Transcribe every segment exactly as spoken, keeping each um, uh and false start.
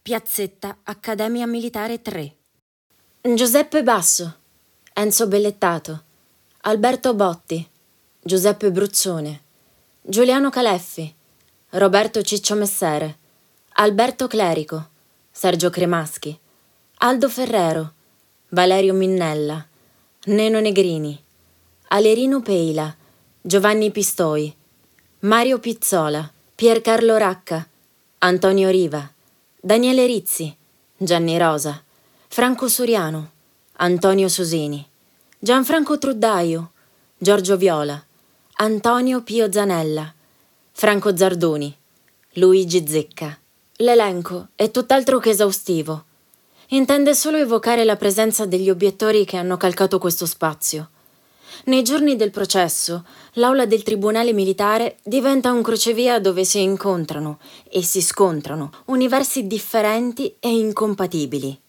Piazzetta Accademia Militare tre. Giuseppe Basso, Enzo Bellettato, Alberto Botti, Giuseppe Bruzzone, Giuliano Caleffi, Roberto Ciccio Messere, Alberto Clerico, Sergio Cremaschi, Aldo Ferrero, Valerio Minnella, Neno Negrini, Alerino Peila, Giovanni Pistoi, Mario Pizzola, Piercarlo Racca, Antonio Riva, Daniele Rizzi, Gianni Rosa, Franco Suriano, Antonio Sosini, Gianfranco Truddaio, Giorgio Viola, Antonio Pio Zanella, Franco Zardoni, Luigi Zecca. L'elenco è tutt'altro che esaustivo. Intende solo evocare la presenza degli obiettori che hanno calcato questo spazio. Nei giorni del processo, l'aula del Tribunale Militare diventa un crocevia dove si incontrano e si scontrano universi differenti e incompatibili.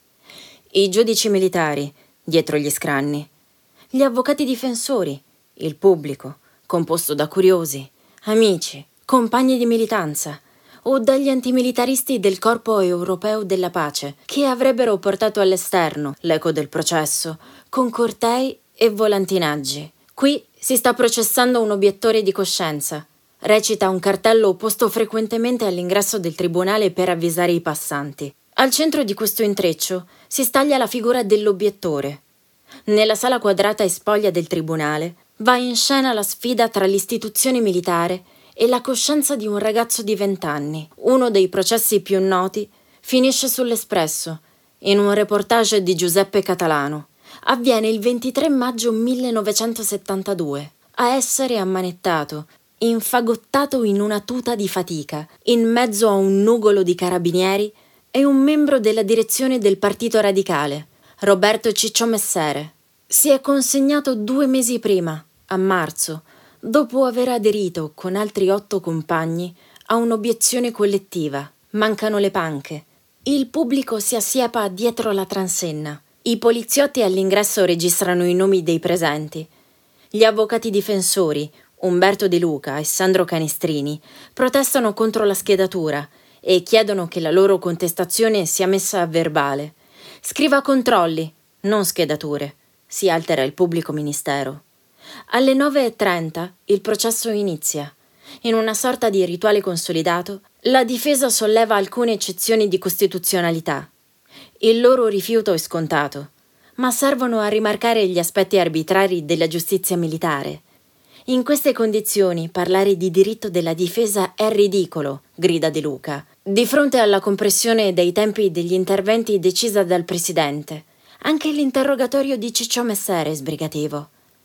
I giudici militari, dietro gli scranni, gli avvocati difensori, il pubblico, composto da curiosi, amici, compagni di militanza o dagli antimilitaristi del Corpo Europeo della Pace, che avrebbero portato all'esterno l'eco del processo con cortei e volantinaggi. Qui si sta processando un obiettore di coscienza. Recita un cartello posto frequentemente all'ingresso del tribunale per avvisare i passanti. Al centro di questo intreccio si staglia la figura dell'obiettore. Nella sala quadrata e spoglia del tribunale va in scena la sfida tra l'istituzione militare e la coscienza di un ragazzo di vent'anni. Uno dei processi più noti finisce sull'Espresso, in un reportage di Giuseppe Catalano. Avviene il ventitré maggio millenovecentosettantadue. A essere ammanettato, infagottato in una tuta di fatica, in mezzo a un nugolo di carabinieri, è un membro della direzione del Partito Radicale, Roberto Ciccio Messere. Si è consegnato due mesi prima, a marzo, dopo aver aderito con altri otto compagni a un'obiezione collettiva. Mancano le panche. Il pubblico si assiepa dietro la transenna. I poliziotti all'ingresso registrano i nomi dei presenti. Gli avvocati difensori, Umberto De Luca e Sandro Canestrini, protestano contro la schedatura e chiedono che la loro contestazione sia messa a verbale. Scriva controlli, non schedature. Si altera il pubblico ministero. Alle nove e trenta il processo inizia. In una sorta di rituale consolidato, la difesa solleva alcune eccezioni di costituzionalità. Il loro rifiuto è scontato, ma servono a rimarcare gli aspetti arbitrari della giustizia militare. In queste condizioni parlare di diritto della difesa è ridicolo, grida De Luca, di fronte alla compressione dei tempi degli interventi decisa dal presidente. Anche l'interrogatorio di Ciccio Messere è sbrigativo.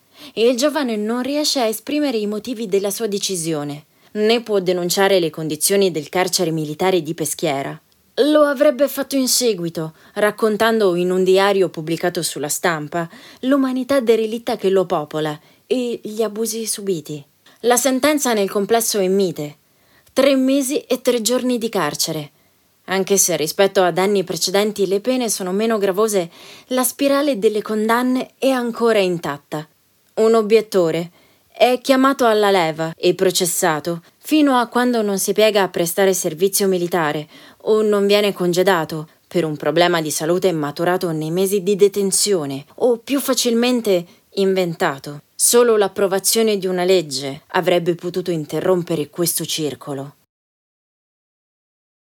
Il giovane non riesce a esprimere i motivi della sua decisione, né può denunciare le condizioni del carcere militare di Peschiera. Lo avrebbe fatto in seguito, raccontando in un diario pubblicato sulla Stampa l'umanità derelitta che lo popola e gli abusi subiti. La sentenza nel complesso è mite. Tre mesi e tre giorni di carcere. Anche se rispetto ad anni precedenti le pene sono meno gravose, la spirale delle condanne è ancora intatta. Un obiettore è chiamato alla leva e processato fino a quando non si piega a prestare servizio militare o non viene congedato per un problema di salute maturato nei mesi di detenzione o più facilmente inventato. Solo l'approvazione di una legge avrebbe potuto interrompere questo circolo.